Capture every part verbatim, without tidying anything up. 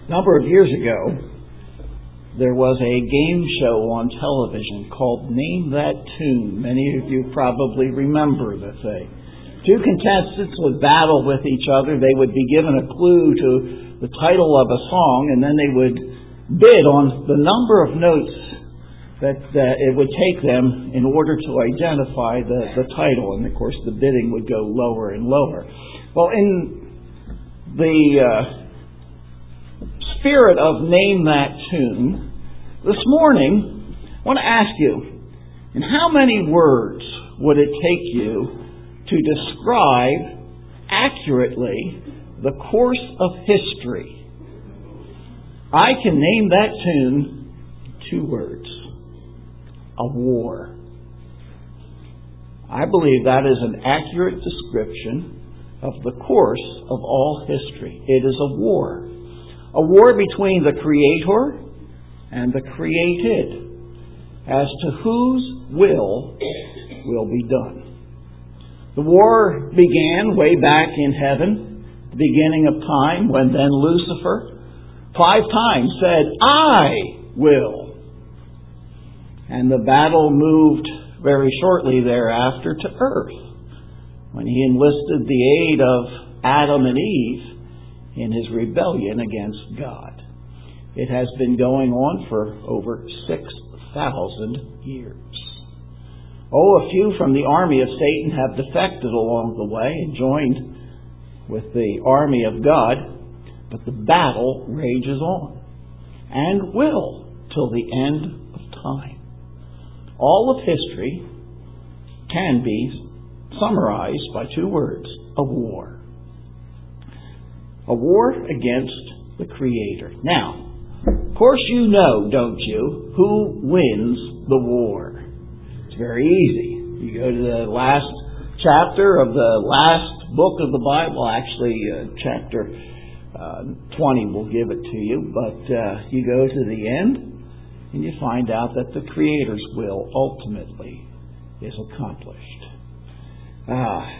A number of years ago, there was a game show on television called Name That Tune. Many of you probably remember the thing. Two contestants would battle with each other. They would be given a clue to the title of a song, and then they would bid on the number of notes that uh, it would take them in order to identify the, the title. And, of course, the bidding would go lower and lower. Well, in the uh, spirit of Name That Tune, this morning, I want to ask you, in how many words would it take you to describe accurately the course of history? I can name that tune two words: a war. I believe that is an accurate description of the course of all history. It is a war. A war between the Creator and the created as to whose will will be done. The war began way back in heaven, the beginning of time, when then Lucifer five times said, "I will." And the battle moved very shortly thereafter to earth, when he enlisted the aid of Adam and Eve in his rebellion against God. It has been going on for over six thousand years. Oh, a few from the army of Satan have defected along the way and joined with the army of God, but the battle rages on and will till the end of time. All of history can be summarized by two words: a war. A war against the Creator. Now, of course you know, don't you, who wins the war? It's very easy. You go to the last chapter of the last book of the Bible, actually uh, chapter uh, twenty will give it to you, but uh, you go to the end and you find out that the Creator's will ultimately is accomplished. Ah.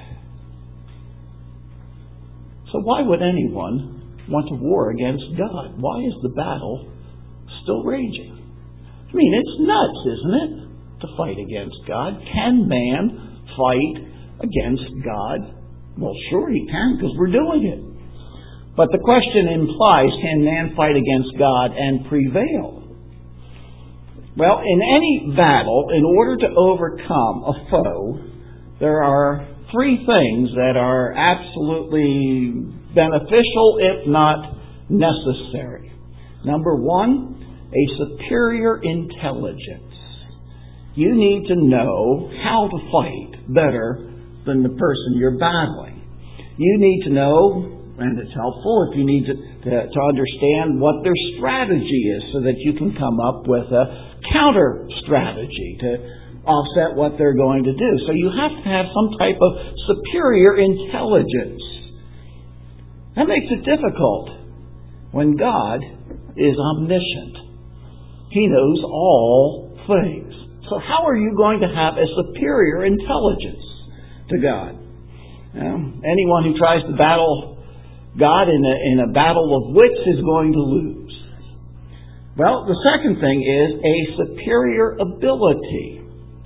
So why would anyone want to war against God? Why is the battle still raging? I mean, it's nuts, isn't it, to fight against God? Can man fight against God? Well, sure he can, because we're doing it. But the question implies, can man fight against God and prevail? Well, in any battle, in order to overcome a foe, there are three things that are absolutely beneficial, if not necessary. Number one, a superior intelligence. You need to know how to fight better than the person you're battling. You need to know, and it's helpful if you need to, to, to understand what their strategy is, so that you can come up with a counter strategy to offset what they're going to do. So you have to have some type of superior intelligence. That makes it difficult when God is omniscient. He knows all things. So how are you going to have a superior intelligence to God? Now, anyone who tries to battle God in a, in a battle of wits is going to lose. Well, the second thing is a superior ability.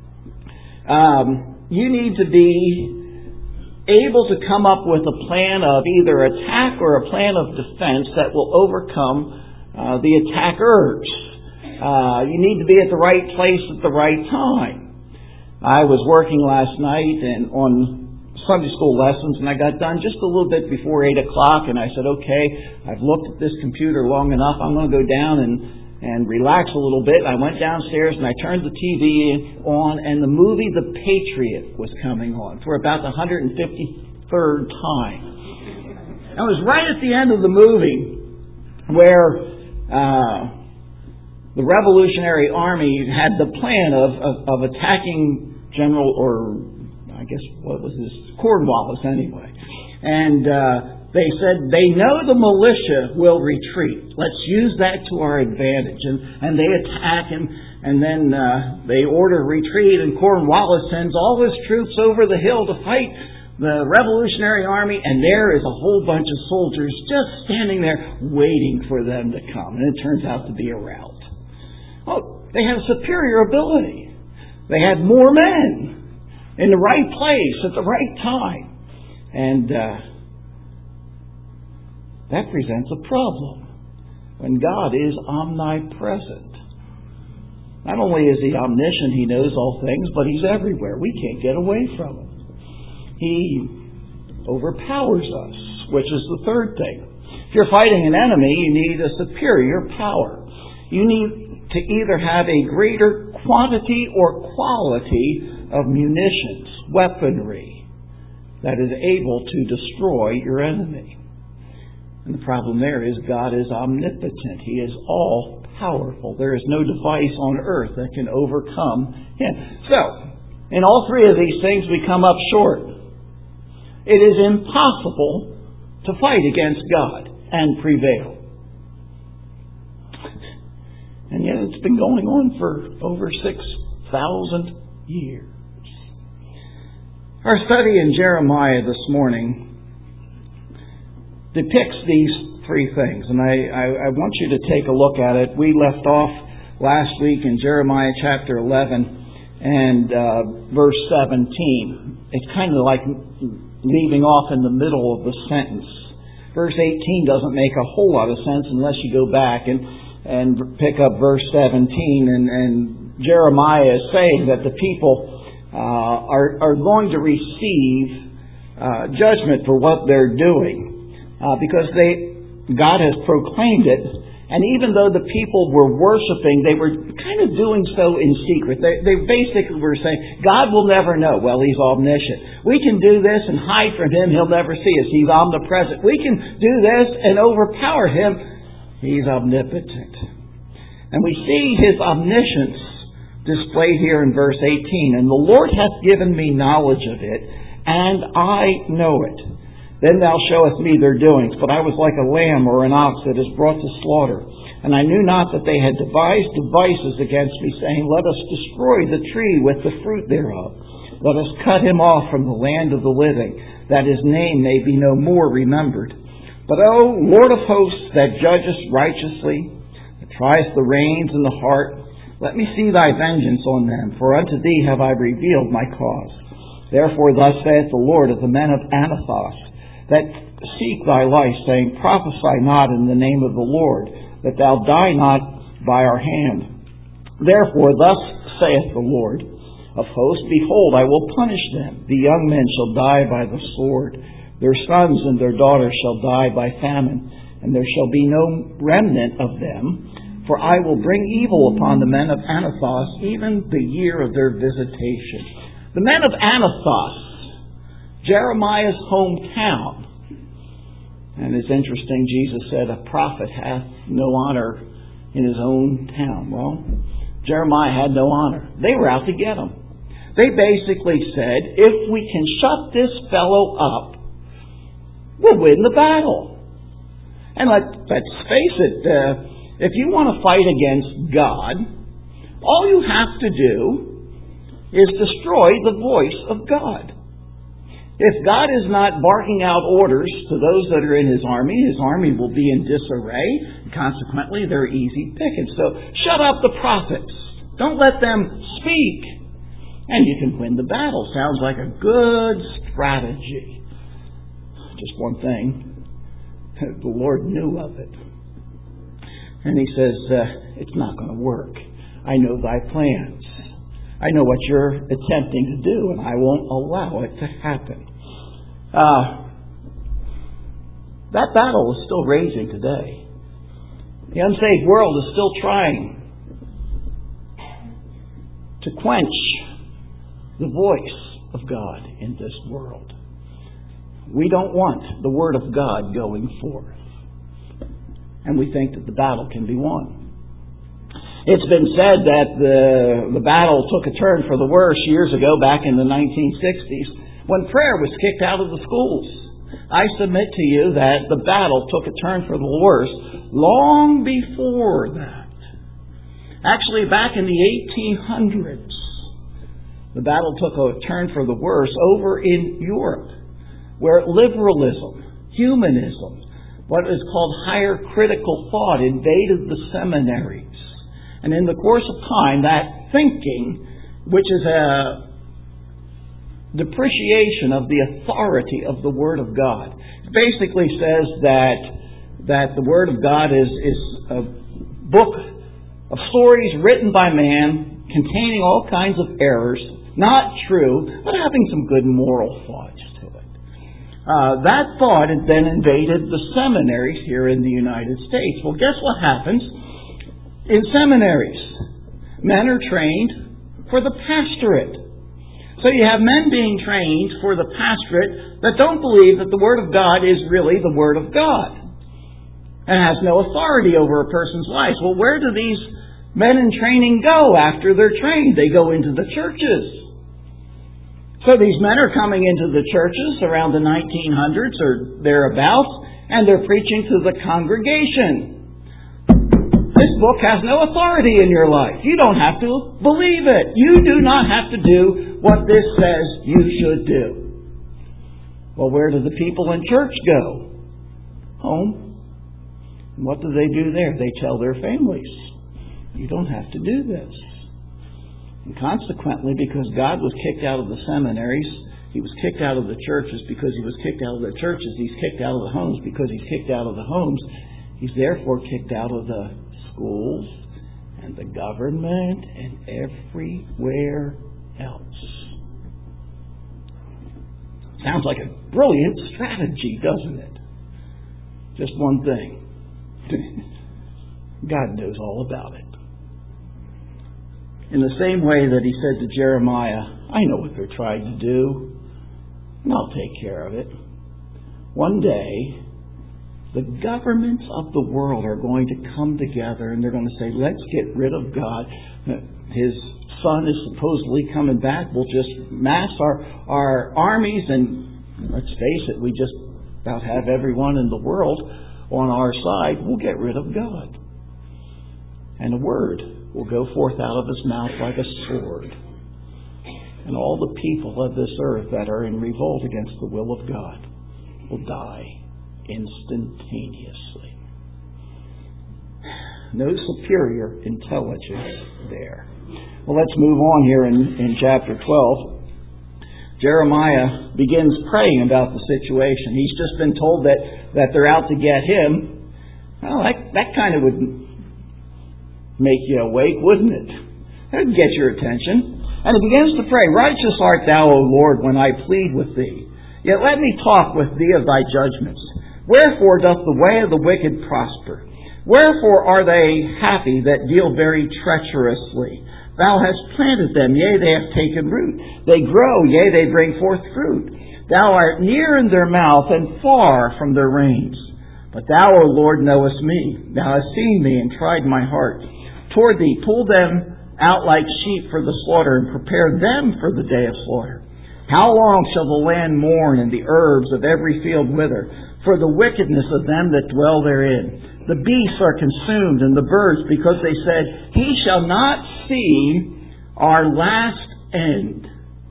Um, you need to be able to come up with a plan of either attack or a plan of defense that will overcome uh, the attackers. Uh, you need to be at the right place at the right time. I was working last night and on Sunday school lessons, and I got done just a little bit before eight o'clock, and I said, okay, I've looked at this computer long enough. I'm going to go down and and relax a little bit. I went downstairs and I turned the T V on, and the movie The Patriot was coming on for about the one hundred fifty-third time. It was right at the end of the movie where uh, the Revolutionary Army had the plan of, of, of attacking General, or I guess what was this, Cornwallis anyway. And uh, they said, they know the militia will retreat. Let's use that to our advantage. And, and they attack him, and then uh, they order retreat, and Cornwallis sends all his troops over the hill to fight the Revolutionary Army, and there is a whole bunch of soldiers just standing there waiting for them to come. And it turns out to be a rout. Oh, they had superior ability. They had more men in the right place at the right time. And uh, that presents a problem when God is omnipresent. Not only is He omniscient, He knows all things, but He's everywhere. We can't get away from Him. He overpowers us, which is the third thing. If you're fighting an enemy, you need a superior power. You need to either have a greater quantity or quality of munitions, weaponry, that is able to destroy your enemy. And the problem there is God is omnipotent. He is all powerful. There is no device on earth that can overcome Him. So, in all three of these things we come up short. It is impossible to fight against God and prevail. And yet it's been going on for over six thousand years. Our study in Jeremiah this morning depicts these three things. And I, I, I want you to take a look at it. We left off last week in Jeremiah chapter eleven and uh, verse seventeen. It's kind of like leaving off in the middle of the sentence. Verse eighteen doesn't make a whole lot of sense unless you go back and, and pick up verse seventeen. And, and Jeremiah is saying that the people uh, are, are going to receive uh, judgment for what they're doing. Uh, because they, God has proclaimed it, and even though the people were worshiping, they were kind of doing so in secret. They, they basically were saying, God will never know. Well, He's omniscient. We can do this and hide from Him. He'll never see us. He's omnipresent. We can do this and overpower Him. He's omnipotent. And we see His omniscience displayed here in verse eighteen. And the Lord hath given me knowledge of it, and I know it. Then thou showest me their doings. But I was like a lamb or an ox that is brought to slaughter. And I knew not that they had devised devices against me, saying, Let us destroy the tree with the fruit thereof. Let us cut him off from the land of the living, that his name may be no more remembered. But, O Lord of hosts, that judgest righteously, that triest the reins and the heart, let me see thy vengeance on them, for unto thee have I revealed my cause. Therefore thus saith the Lord of the men of Anathoth, that seek thy life, saying, Prophesy not in the name of the Lord, that thou die not by our hand. Therefore thus saith the Lord of hosts, Behold, I will punish them. The young men shall die by the sword. Their sons and their daughters shall die by famine, and there shall be no remnant of them. For I will bring evil upon the men of Anathoth, even the year of their visitation. The men of Anathoth, Jeremiah's hometown. And it's interesting, Jesus said, a prophet hath no honor in his own town. Well, Jeremiah had no honor. They were out to get him. They basically said, if we can shut this fellow up, we'll win the battle. And let, let's face it, uh, if you want to fight against God, all you have to do is destroy the voice of God. If God is not barking out orders to those that are in His army, His army will be in disarray. And consequently, they're easy pickings. So shut up the prophets. Don't let them speak. And you can win the battle. Sounds like a good strategy. Just one thing. The Lord knew of it. And He says, uh, it's not going to work. I know thy plans. I know what you're attempting to do, and I won't allow it to happen. Uh, that battle is still raging today. The unsaved world is still trying to quench the voice of God in this world. We don't want the Word of God going forth. And we think that the battle can be won. It's been said that the, the battle took a turn for the worse years ago, back in the nineteen sixties, when prayer was kicked out of the schools. I submit to you that the battle took a turn for the worse long before that. Actually, back in the eighteen hundreds, the battle took a turn for the worse over in Europe. where liberalism, humanism, what is called higher critical thought invaded the seminaries. And in the course of time, that thinking, which is a depreciation of the authority of the Word of God, basically says that that the Word of God is, is a book of stories written by man, containing all kinds of errors, not true, but having some good moral thoughts to it. Uh, that thought had then invaded the seminaries here in the United States. Well, guess what happens in seminaries? Men are trained for the pastorate. So you have men being trained for the pastorate that don't believe that the Word of God is really the Word of God and has no authority over a person's life. Well, where do these men in training go after they're trained? They go into the churches. So these men are coming into the churches around the nineteen hundreds or thereabouts, and they're preaching to the congregation. This book has no authority in your life. You don't have to believe it. You do not have to do what this says you should do. Well, where do the people in church go? Home. And what do they do there? They tell their families, you don't have to do this. And consequently, because God was kicked out of the seminaries, He was kicked out of the churches. Because He was kicked out of the churches, He's kicked out of the homes. Because He's kicked out of the homes, He's therefore kicked out of the schools and the government and everywhere else. Sounds like a brilliant strategy, doesn't it? Just one thing. God knows all about it. In the same way that He said to Jeremiah, I know what they're trying to do, and I'll take care of it. One day, the governments of the world are going to come together and they're going to say, let's get rid of God. His Son is supposedly coming back. We'll just mass our, our armies, and let's face it, we just about have everyone in the world on our side. We'll get rid of God. And a word will go forth out of His mouth like a sword. And all the people of this earth that are in revolt against the will of God will die instantaneously. No superior intelligence there. Well, let's move on here in, in chapter twelve. Jeremiah begins praying about the situation. He's just been told that, that they're out to get him. Well, that, that kind of would make you awake, wouldn't it? That would get your attention. And he begins to pray, righteous art thou, O Lord, when I plead with thee. Yet let me talk with thee of thy judgments. Wherefore doth the way of the wicked prosper? Wherefore are they happy that deal very treacherously? Thou hast planted them, yea, they have taken root. They grow, yea, they bring forth fruit. Thou art near in their mouth and far from their reins. But thou, O Lord, knowest me. Thou hast seen me and tried my heart. Toward thee, pull them out like sheep for the slaughter, and prepare them for the day of slaughter. How long shall the land mourn, and the herbs of every field wither, for the wickedness of them that dwell therein? The beasts are consumed, and the birds, because they said, He shall not see our last end.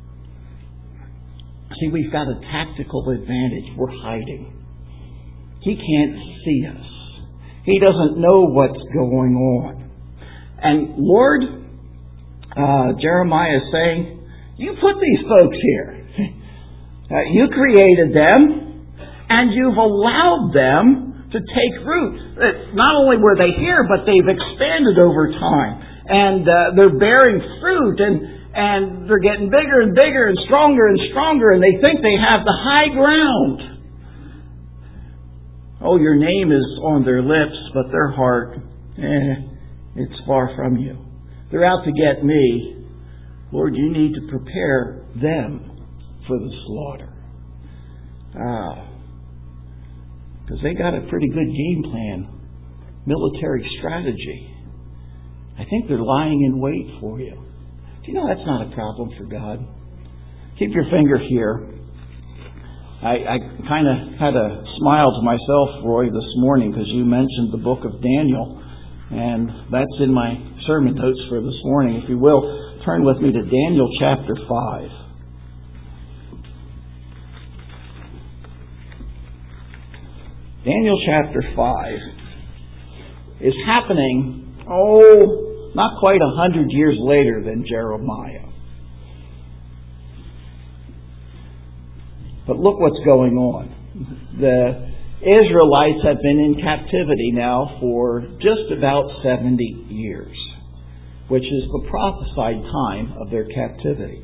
See, we've got a tactical advantage. We're hiding. He can't see us. He doesn't know what's going on. And Lord, uh, Jeremiah is saying, you put these folks here. uh, you created them, and you've allowed them to take root. It's not only were they here, but they've expanded over time. And uh, they're bearing fruit, and, and they're getting bigger and bigger and stronger and stronger, and they think they have the high ground. Oh, your name is on their lips, but their heart, eh, it's far from you. They're out to get me. Lord, you need to prepare them for the slaughter. Ah, because they got a pretty good game plan, military strategy. I think they're lying in wait for you. Do you know that's not a problem for God? Keep your finger here. I, I kind of had a smile to myself, Roy, this morning because you mentioned the book of Daniel. And that's in my sermon notes for this morning. If you will, turn with me to Daniel chapter five. Daniel chapter five is happening, oh, not quite a hundred years later than Jeremiah. But look what's going on. The Israelites have been in captivity now for just about seventy years, which is the prophesied time of their captivity.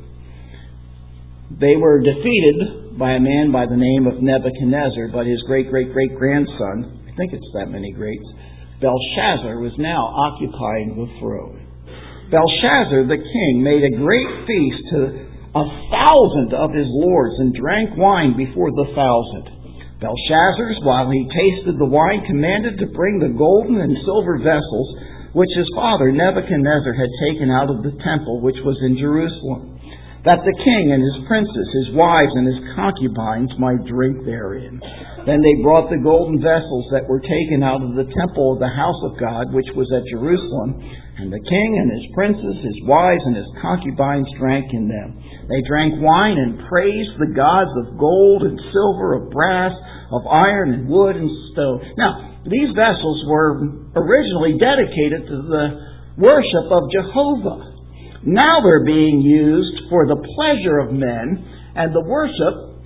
They were defeated by a man by the name of Nebuchadnezzar, but his great-great-great-grandson, I think it's that many greats, Belshazzar, was now occupying the throne. Belshazzar, the king, made a great feast to a thousand of his lords and drank wine before the thousand. Belshazzar, while he tasted the wine, commanded to bring the golden and silver vessels which his father Nebuchadnezzar had taken out of the temple which was in Jerusalem, that the king and his princes, his wives, and his concubines might drink therein. Then they brought the golden vessels that were taken out of the temple of the house of God, which was at Jerusalem, and the king and his princes, his wives, and his concubines drank in them. They drank wine and praised the gods of gold and silver, of brass, of iron and wood and stone. Now, these vessels were originally dedicated to the worship of Jehovah. Now they're being used for the pleasure of men and the worship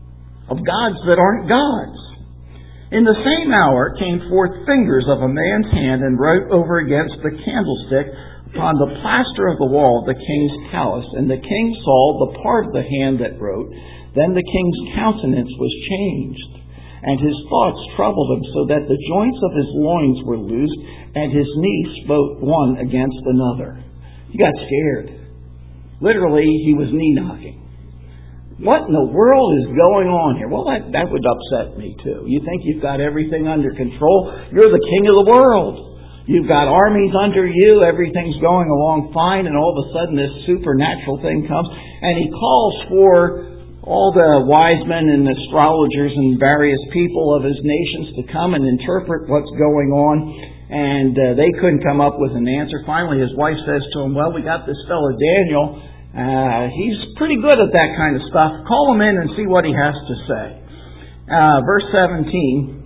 of gods that aren't gods. In the same hour came forth fingers of a man's hand and wrote over against the candlestick upon the plaster of the wall of the king's palace. And the king saw the part of the hand that wrote. Then the king's countenance was changed, and his thoughts troubled him, so that the joints of his loins were loosed, and his knees smote one against another. He got scared. Literally, he was knee-knocking. What in the world is going on here? Well, that, that would upset me, too. You think you've got everything under control? You're the king of the world. You've got armies under you. Everything's going along fine, and all of a sudden this supernatural thing comes, and he calls for all the wise men and astrologers and various people of his nations to come and interpret what's going on. And uh, they couldn't come up with an answer. Finally, his wife says to him, well, we got this fellow Daniel. Uh, he's pretty good at that kind of stuff. Call him in and see what he has to say. Uh, verse seventeen,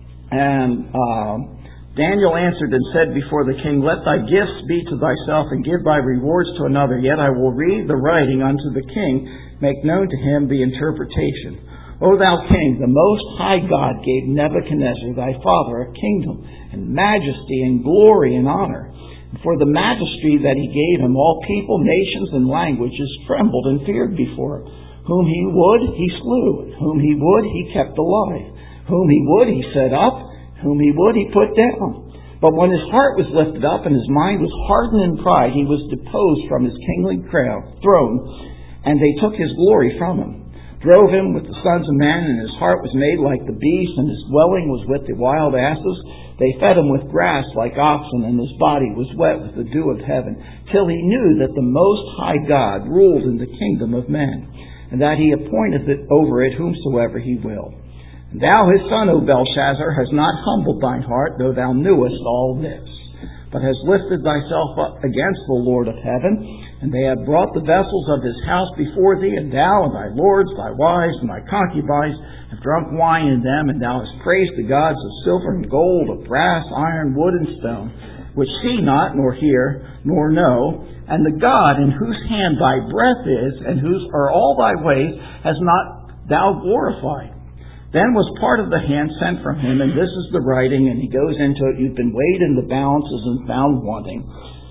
and uh, Daniel answered and said before the king, let thy gifts be to thyself, and give thy rewards to another. Yet I will read the writing unto the king, make known to him the interpretation. O thou king, the most high God gave Nebuchadnezzar thy father a kingdom, and majesty, and glory, and honor. And for the majesty that he gave him, all people, nations, and languages trembled and feared before him. Whom he would, he slew. And whom he would, he kept alive. Whom he would, he set up. Whom he would, he put down. But when his heart was lifted up, and his mind was hardened in pride, he was deposed from his kingly crown, throne, and they took his glory from him. Drove him with the sons of men, and his heart was made like the beast, and his dwelling was with the wild asses. They fed him with grass like oxen, and his body was wet with the dew of heaven, till he knew that the Most High God ruled in the kingdom of men, and that he appointeth it over it whomsoever he will. And thou, his son, O Belshazzar, hast not humbled thine heart, though thou knewest all this, but hast lifted thyself up against the Lord of heaven. And they have brought the vessels of his house before thee, and thou and thy lords, thy wives, and thy concubines have drunk wine in them, and thou hast praised the gods of silver and gold, of brass, iron, wood, and stone, which see not, nor hear, nor know, and the God in whose hand thy breath is, and whose are all thy ways, has not thou glorified. Then was part of the hand sent from him, and this is the writing, and he goes into it. You've been weighed in the balances and found wanting.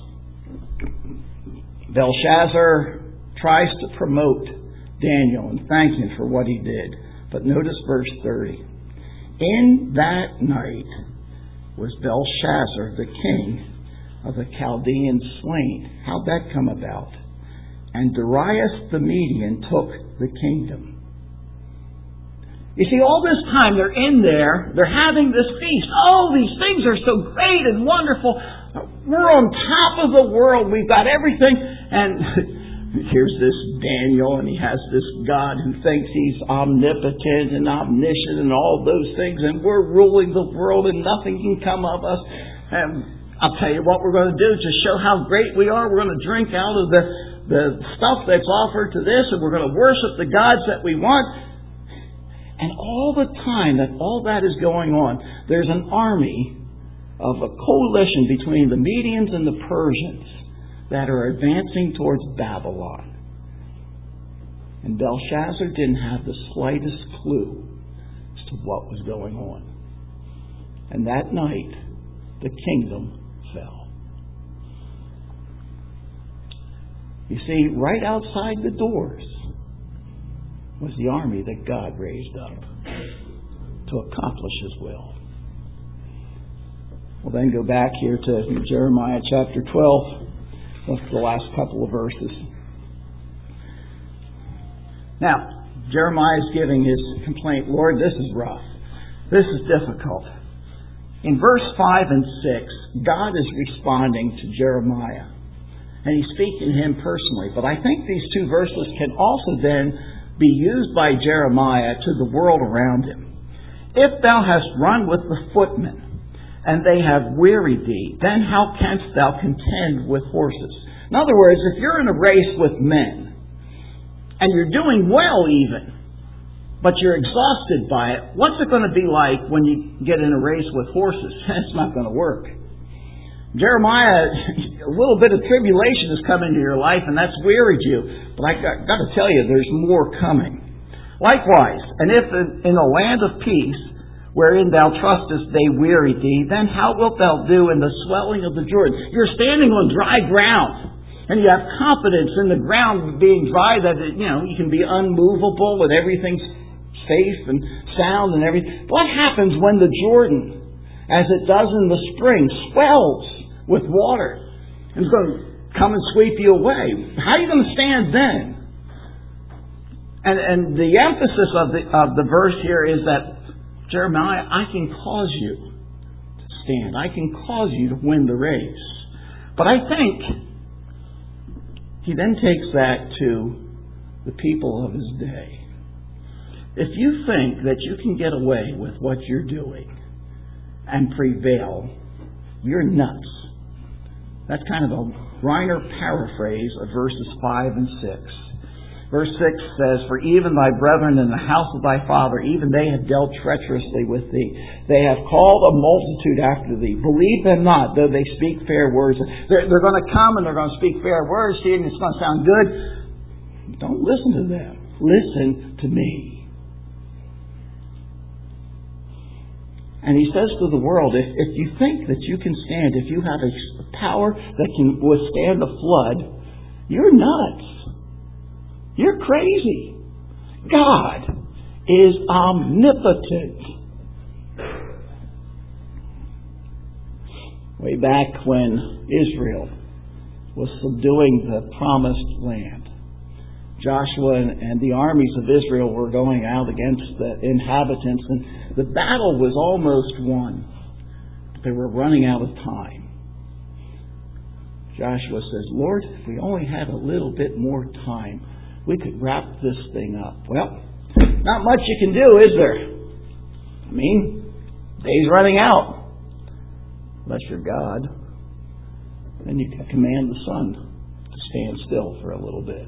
Belshazzar tries to promote Daniel and thank him for what he did. But notice verse thirty. In that night was Belshazzar, the king of the Chaldeans, slain. How'd that come about? And Darius the Median took the kingdom. You see, all this time they're in there, they're having this feast. Oh, these things are so great and wonderful. We're on top of the world. We've got everything. And here's this Daniel, and he has this God who thinks he's omnipotent and omniscient and all those things, and we're ruling the world and nothing can come of us. And I'll tell you what we're going to do to show how great we are. We're going to drink out of the, the stuff that's offered to this, and we're going to worship the gods that we want. And all the time that all that is going on, there's an army of a coalition between the Medians and the Persians that are advancing towards Babylon. And Belshazzar didn't have the slightest clue as to what was going on. And that night, the kingdom fell. You see, right outside the doors was the army that God raised up to accomplish His will. We'll then go back here to Jeremiah chapter twelve. That's the last couple of verses. Now, Jeremiah is giving his complaint. Lord, this is rough. This is difficult. In verse five and six, God is responding to Jeremiah. And He's speaking to him personally. But I think these two verses can also then be used by Jeremiah to the world around him. If thou hast run with the footmen, and they have wearied thee, then how canst thou contend with horses? In other words, if you're in a race with men, and you're doing well even, but you're exhausted by it, what's it going to be like when you get in a race with horses? It's not going to work. Jeremiah, a little bit of tribulation has come into your life, and that's wearied you. But I got, got to tell you, there's more coming. Likewise, and if in a land of peace, wherein thou trustest, they weary thee, then how wilt thou do in the swelling of the Jordan? You're standing on dry ground, and you have confidence in the ground being dry that it, you know you can be unmovable and everything's safe and sound and everything. What happens when the Jordan, as it does in the spring, swells with water and it's going to come and sweep you away? How are you going to stand then? And and the emphasis of the of the verse here is that, Jeremiah, I can cause you to stand. I can cause you to win the race. But I think he then takes that to the people of his day. If you think that you can get away with what you're doing and prevail, you're nuts. That's kind of a Reiner paraphrase of verses five and six. Verse six says, For even thy brethren in the house of thy father, even they have dealt treacherously with thee. They have called a multitude after thee. Believe them not, though they speak fair words. They're, they're going to come and they're going to speak fair words to you, and it's going to sound good. Don't listen to them. Listen to me. And he says to the world, if, if you think that you can stand, if you have a power that can withstand a flood, you're nuts. You're crazy. God is omnipotent. Way back when Israel was subduing the promised land, Joshua and the armies of Israel were going out against the inhabitants, and the battle was almost won. They were running out of time. Joshua says, Lord, if we only had a little bit more time, we could wrap this thing up. Well, not much you can do, is there? I mean, day's running out. Unless you're God, then you can command the sun to stand still for a little bit.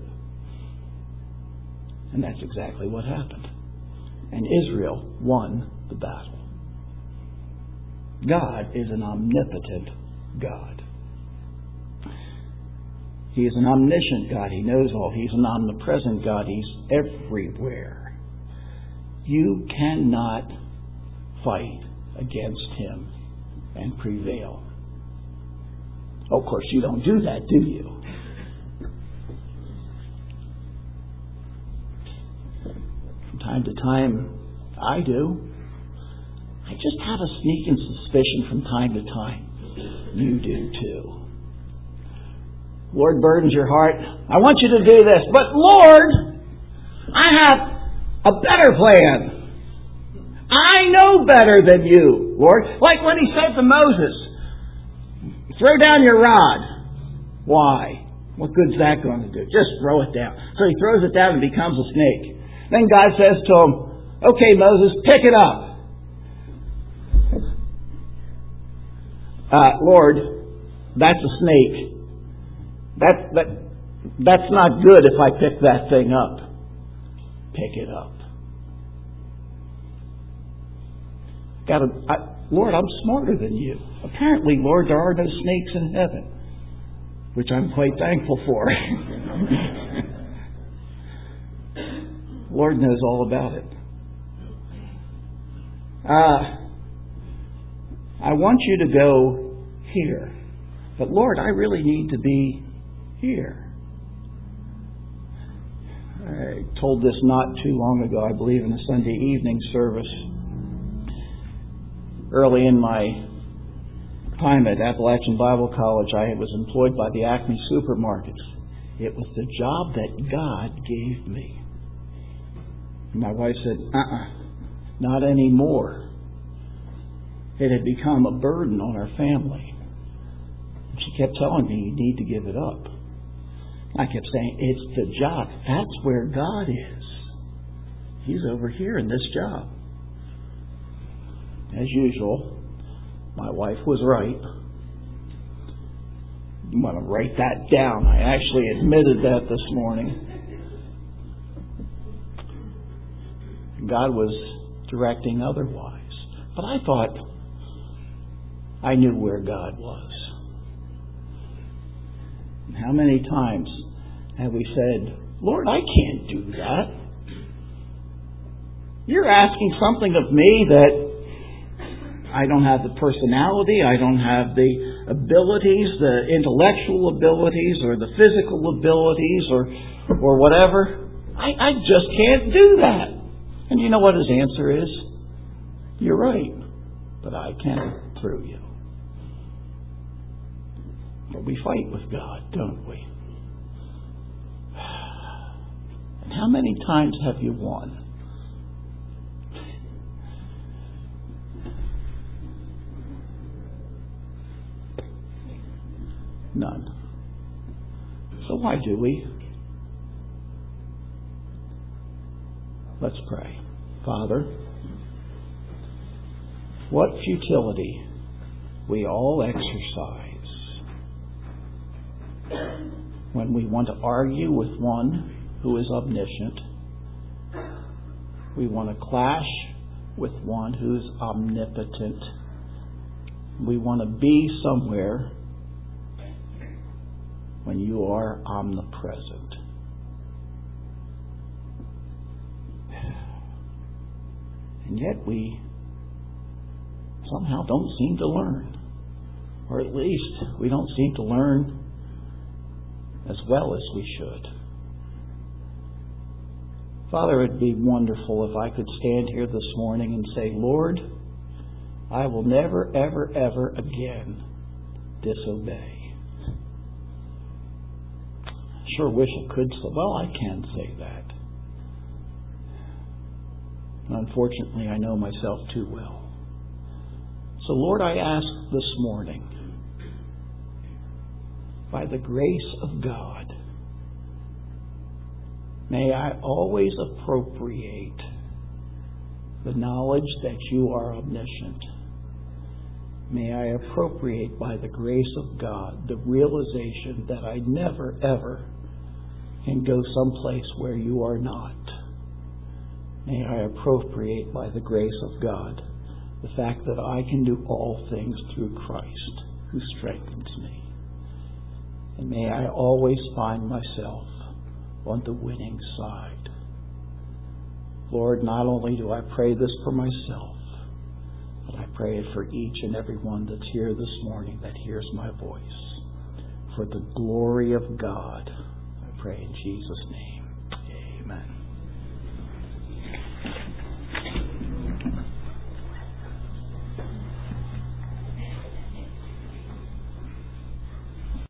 And that's exactly what happened. And Israel won the battle. God is an omnipotent God. He is an omniscient God. He knows all. He's an omnipresent God. He's everywhere. You cannot fight against Him and prevail. Oh, of course, you don't do that, do you? From time to time, I do. I just have a sneaking suspicion from time to time. You do too. Lord burdens your heart. I want you to do this. But Lord, I have a better plan. I know better than you, Lord. Like when He said to Moses, throw down your rod. Why? What good's that going to do? Just throw it down. So he throws it down and it becomes a snake. Then God says to him, okay, Moses, pick it up. Uh, Lord, that's a snake. That, that, that's not good if I pick that thing up. Pick it up. got to, I, Lord, I'm smarter than you. Apparently, Lord, there are no snakes in heaven, which I'm quite thankful for. Lord knows all about it. Uh, I want you to go here. But Lord, I really need to be here. I told this not too long ago, I believe, in a Sunday evening service. Early in my time at Appalachian Bible College, I was employed by the Acme Supermarkets. It was the job that God gave me. My wife said, uh-uh, not anymore. It had become a burden on our family. She kept telling me, you need to give it up. I kept saying, it's the job. That's where God is. He's over here in this job. As usual, my wife was right. You want to write that down. I actually admitted that this morning. God was directing otherwise. But I thought I knew where God was. How many times have we said, Lord, I can't do that. You're asking something of me that I don't have the personality, I don't have the abilities, the intellectual abilities or the physical abilities or or whatever. I, I just can't do that. And you know what his answer is? You're right, but I can through you. But we fight with God, don't we? And how many times have you won? None. So why do we? Let's pray. Father, what futility we all exercise when we want to argue with one who is omniscient. We want to clash with one who is omnipotent. We want to be somewhere when you are omnipresent. And yet we somehow don't seem to learn. Or at least we don't seem to learn as well as we should. Father, it'd be wonderful if I could stand here this morning and say, Lord, I will never, ever, ever again disobey. Sure wish I could say, well, I can say that. Unfortunately, I know myself too well. So, Lord, I ask this morning, by the grace of God, may I always appropriate the knowledge that you are omniscient. May I appropriate, by the grace of God, the realization that I never, ever can go someplace where you are not. May I appropriate, by the grace of God, the fact that I can do all things through Christ, who strengthens me. And may I always find myself on the winning side. Lord, not only do I pray this for myself, but I pray it for each and every one that's here this morning that hears my voice. For the glory of God, I pray in Jesus' name. Amen.